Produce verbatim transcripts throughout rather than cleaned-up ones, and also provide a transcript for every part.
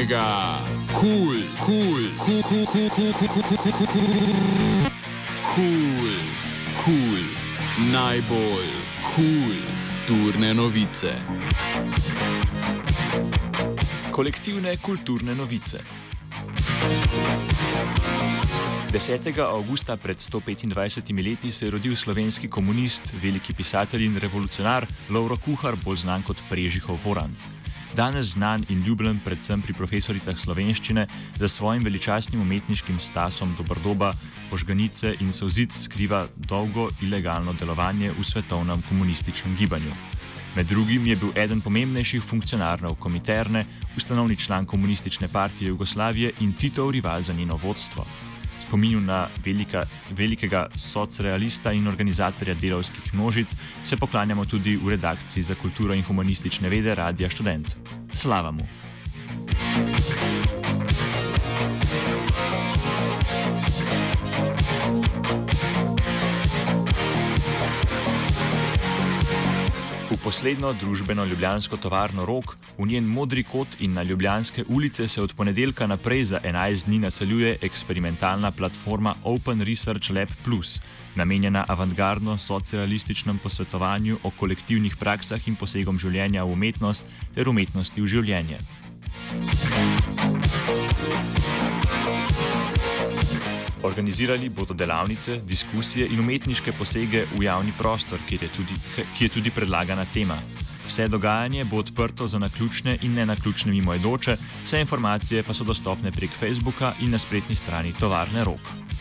mega kul, kul, kul, kul, kul, kul, kul, kul, kul, kul, kul, kul, najbolj kul kulturne novice. Kolektivne kulturne novice. desetega avgusta pred sto petindvajsetimi leti se je rodil slovenski komunist, veliki pisatelj in revolucionar Lovro Kuhar, bolj znan kot Prežihov Voranc. Danes znan in ljubljen predvsem pri profesoricah slovenščine, za svojim veličastnim umetniškim stasom Doberdoba, Požganice in Solzic skriva dolgo ilegalno delovanje v svetovnem komunističnem gibanju. Med drugim je bil eden pomembnejših funkcionarjev Kominterne, ustanovni član komunistične partije Jugoslavije in Titov rival za njeno vodstvo. Spominju na velika, velikega socrealista in organizatorja delavskih množic se poklanjamo tudi v redakciji za kulturo in humanistične vede Radia Študent. Slava mu! V poslednjo družbeno ljubljansko tovarno Rog, v njen modri kot in na Ljubljanske ulice se od ponedeljka naprej za enajst dni naseljuje eksperimentalna platforma Open Research Lab Plus, namenjena avantgardno socialističnem posvetovanju o kolektivnih praksah in posegom življenja v umetnost ter umetnosti v življenje. Organizirali bodo delavnice, diskusije in umetniške posege v javni prostor, kjer je tudi, ki je tudi predlagana tema. Vse dogajanje bo odprto za naključne in nenaključne mimoidoče, vse informacije pa so dostopne prek Facebooka in na spletni strani tovarne Rog.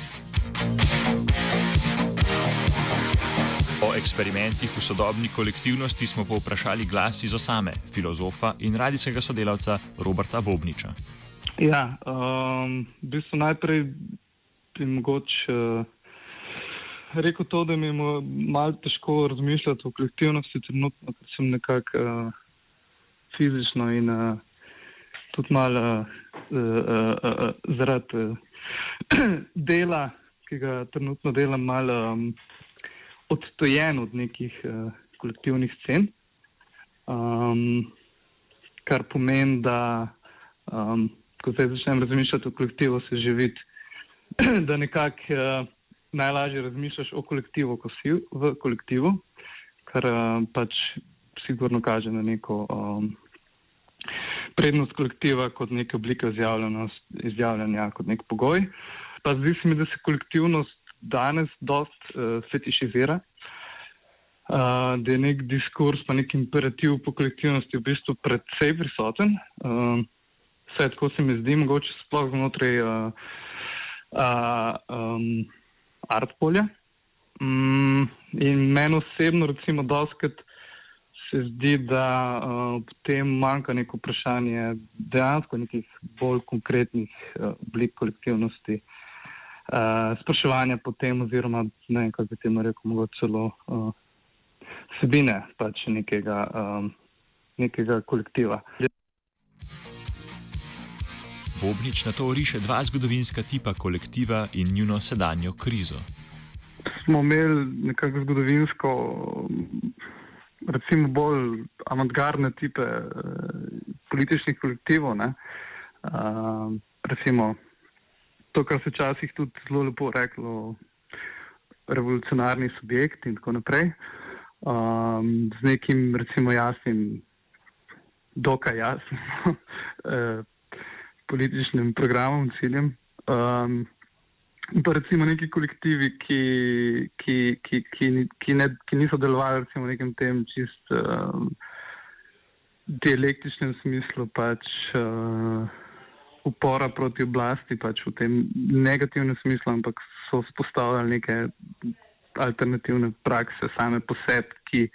O eksperimentih v sodobni kolektivnosti smo povprašali glas iz Osame, filozofa in radijskega sodelavca Roberta Bobniča. Ja, um, v bistvu najprej bi mogoče uh, rekel to, da mi je malo težko razmišljati o kolektivnosti trenutno, ker sem nekako uh, fizično in uh, tudi malo uh, uh, uh, zaradi uh, dela, ki ga trenutno delam, malo um, odstojen od nekih uh, kolektivnih scen, um, kar pomeni, da um, ko zdaj začnem razmišljati o kolektivu, se že vidi, da nekako uh, najlažje razmišljaš o kolektivu, ko si v kolektivu, kar uh, pač sigurno kaže na neko um, prednost kolektiva kot neka oblika izjavljanja, kot nek pogoj. Pa zdi se mi, da se kolektivnost danes dost uh, fetišizira, uh, da je nek diskurs, pa nek imperativ po kolektivnosti v bistvu predvsej prisoten. Uh, vse tako se mi zdi, mogoče sploh znotraj uh, Uh, um, art polja. Um, in meni osebno recimo doskrat se zdi, da uh, potem manjka neko vprašanje dejansko nekih bolj konkretnih uh, oblik kolektivnosti, uh, spraševanja po tem oziroma ne vem, kako bi temu rekel, mogoče celo uh, vsebine pač nekega, um, nekega kolektiva. Bobnič na to riše dva zgodovinska tipa kolektiva in njuno sedanjo krizo. Smo imeli nekako zgodovinsko, recimo bolj avantgardne tipe eh, političnih kolektivov, ne? Uh, recimo to, kar se včasih tudi zelo lepo reklo, revolucionarni subjekt in tako naprej, um, z nekim recimo jasnim, dokaj jasnim, eh, političnim programom, ciljem. Um, pa recimo neki kolektivi, ki, ki, ki, ki, ki, ne, ki niso delovali recimo v nekem tem čist um, dialektičnem smislu, pač uh, upora proti oblasti, pač v tem negativnem smislu, ampak so vzpostavljali neke alternativne prakse same po sebi, ki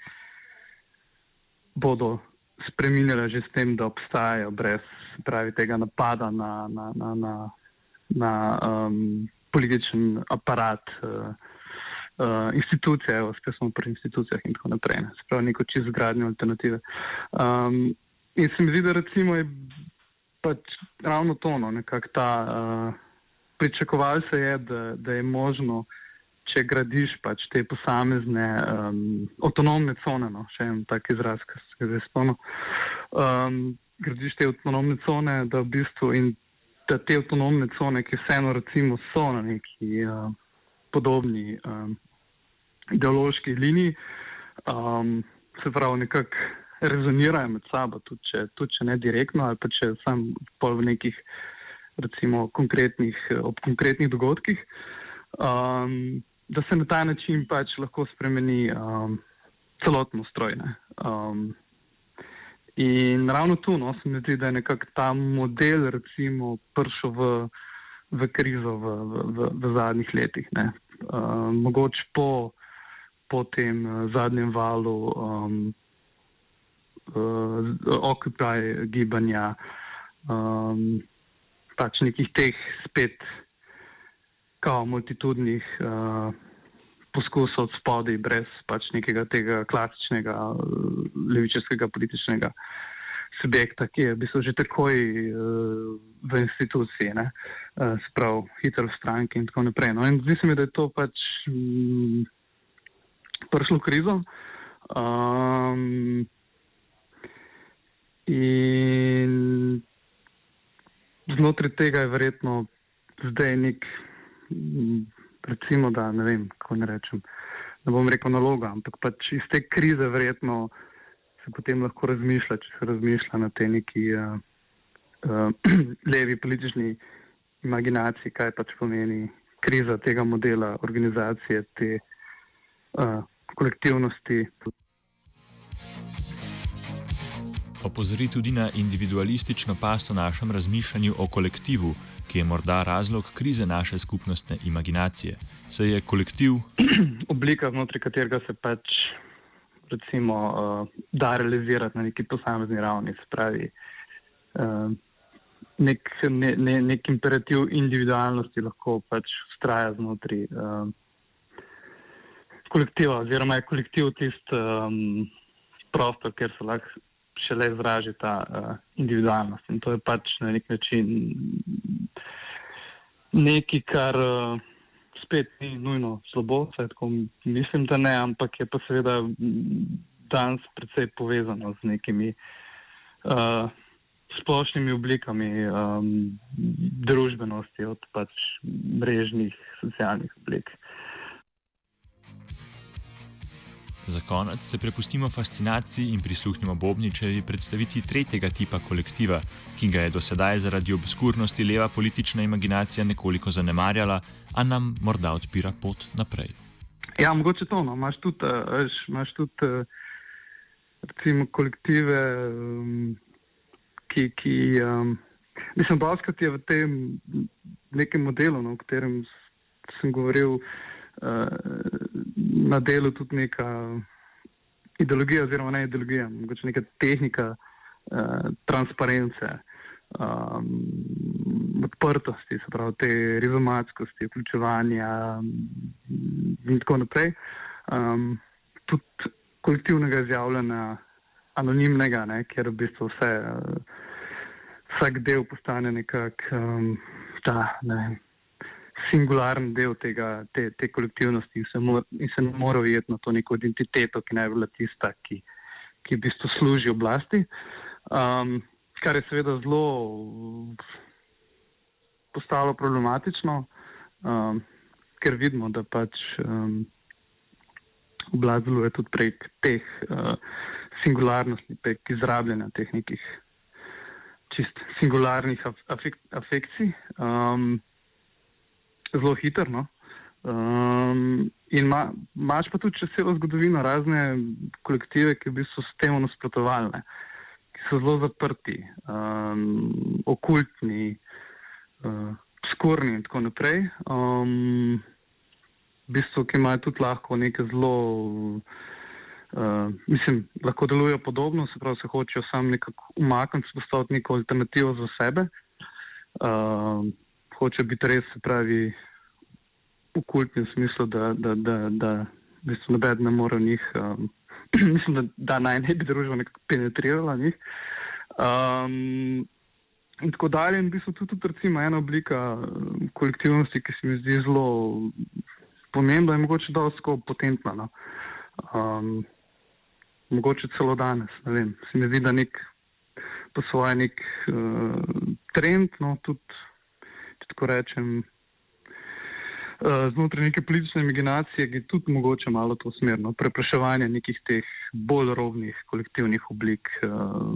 bodo spreminjala že s tem, da obstajajo brez pravi tega napada na, na, na, na, na um, političen aparat, uh, uh, institucije, evo, spet smo pri institucijah in tako naprej, ne, spravi neko čist zgradnjo alternative. Um, in se mi zdi, da recimo je pač ravno to, no, nekako ta, uh, pričakoval se je, da, da je možno, če gradiš pač te posamezne um, avtonomne cone, no, še en tak izraz, ki se ga zdaj spomnim, um, gradiš te avtonomne cone, da v bistvu in da te avtonomne cone, ki vseeno recimo so na neki uh, podobni um, ideološki liniji, um, se pravi nekako rezonirajo med sabo, tudi če, tudi če ne direktno, ali pa če sam pol v nekih recimo konkretnih, ob konkretnih dogodkih, um, da se na ta način pač lahko spremeni um, celotno ustroj. Um, in ravno tu, no, se mi zdi, da je nekako ta model recimo prišel v, v krizo v, v, v zadnjih letih. Ne. Um, mogoče po, po tem uh, zadnjem valu um, uh, Occupy gibanja, um, pač nekih teh spet kao multitudnih uh, poskusov od spodaj brez pač nekega tega klasičnega uh, levičarskega političnega subjekta, ki je v bistvu že takoj uh, v instituciji, ne, uh, se pravi hitro v stranki in tako naprej. No, in zdi se mi, da je to pač um, prišlo krizo. Um, in znotraj tega je verjetno zdaj nek, recimo, da ne vem, kako ne rečem, ne bom rekel naloga, ampak pač iz te krize verjetno se potem lahko razmišlja, če se razmišlja na te neki uh, uh, levi politični imaginaciji, kaj pač pomeni kriza tega modela organizacije, te uh, kolektivnosti. Opozori tudi na individualistično past v našem razmišljanju o kolektivu, ki je morda razlog krize naše skupnostne imaginacije. Se je kolektiv oblika, znotraj katerega se pač recimo uh, da realizirati na neki posamezni ravni, se pravi uh, nek, ne, ne, nek imperativ individualnosti lahko pač vztraja znotraj uh, kolektiva, oziroma je kolektiv tist um, prostor, kjer se lahko šele izraži ta uh, individualnost. In to je pač na nek način nekaj, kar uh, spet ni nujno slabo, saj tako mislim, da ne, ampak je pa seveda danes precej povezano z nekimi uh, splošnimi oblikami um, družbenosti od pač mrežnih socialnih oblik. Za konec se prepustimo fascinaciji in prisluhnimo Bobničevi predstaviti tretjega tipa kolektiva, ki ga je do sedaj zaradi obskurnosti leva politična imaginacija nekoliko zanemarjala, a nam morda odpira pot naprej. Ja, mogoče to, no. Imaš tudi, uh, imaš tudi uh, recimo kolektive, um, ki, ki um, mislim, Bavskrat je v tem nekem modelu, no, o katerem sem govoril, na delu tudi neka ideologija, oziroma ne ideologija, mogoče neka tehnika uh, transparence, um, odprtosti, se pravi te rizomatskosti, vključevanja in tako naprej. Um, tudi kolektivnega izjavljanja anonimnega, ne, kjer v bistvu vse, uh, vsak del postane nekak um, ta, ne vem, singularen del tega, te, te kolektivnosti in se, mor, in se ne mora ujeti na to neko identiteto, ki naj bi bila tista, ki, ki v bistvu služi oblasti. Um, kar je seveda zelo postalo problematično, um, ker vidimo, da pač um, oblast deluje tudi prek teh uh, singularnosti, prek izrabljanja teh nekih čist singularnih afek, afekcij. Um, zelo hiter, no. Um, in ma, imaš pa tudi čez celo zgodovino razne kolektive, ki v bistvu s temu nasprotovalne, ki so zelo zaprti, um, okultni, uh, obskurni in tako naprej. Um, v bistvu, ki imajo tudi lahko neke zelo, uh, mislim, lahko delujejo podobno, se pravi, se hočejo sam nekako umakniti, postaviti neko alternativo za sebe. Uh, hoče biti res, se pravi, v kultnem smislu, da, da, da, da v bistvu noben ne more v njih, um, mislim, da, da naj ne bi družba nekako penetrirala njih. Um, in tako dalje. In v bistvu tudi, tudi recimo ena oblika kolektivnosti, ki se mi zdi zelo pomembna in mogoče dosti potentna. No. Um, mogoče celo danes, ne vem. Se mi zdi, da nek po svoje nek uh, trend, no, tudi, če tako rečem, uh, znotraj neke politične imaginacije, ki je tudi mogoče malo to smerno, prepraševanje nekih teh bolj robnih kolektivnih oblik. Uh,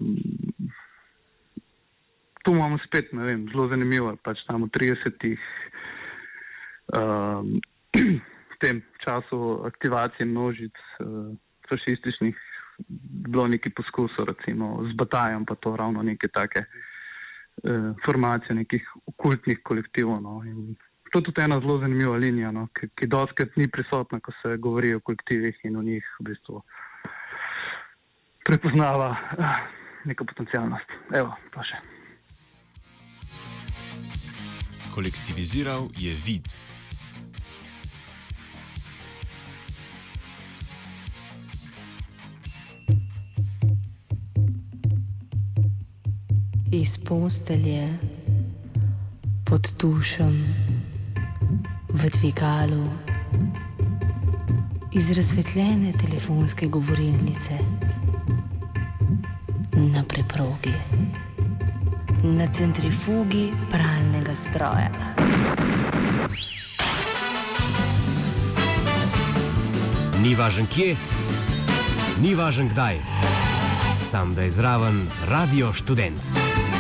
tu imamo spet, ne vem, zelo zanimivo, pač tam v tridesetih, uh, v tem času aktivacije množic uh, fašističnih, bilo neki poskusov, recimo z Batajem, pa to ravno neke take eh, formacije nekih okultnih kolektivov. No. In to je tudi ena zelo zanimiva linija, no, ki, ki dostkrat ni prisotna, ko se govori o kolektivih in v njih v bistvu prepoznava eh, neko potencialnost. Evo, to še. Kolektiviziral je vid. Iz postelje, pod tušem, v dvigalu, iz razsvetljene telefonske govorilnice, na preprogi, na centrifugi pralnega stroja. Ni važen kje, ni važen kdaj, sam da je zraven Radio Študent.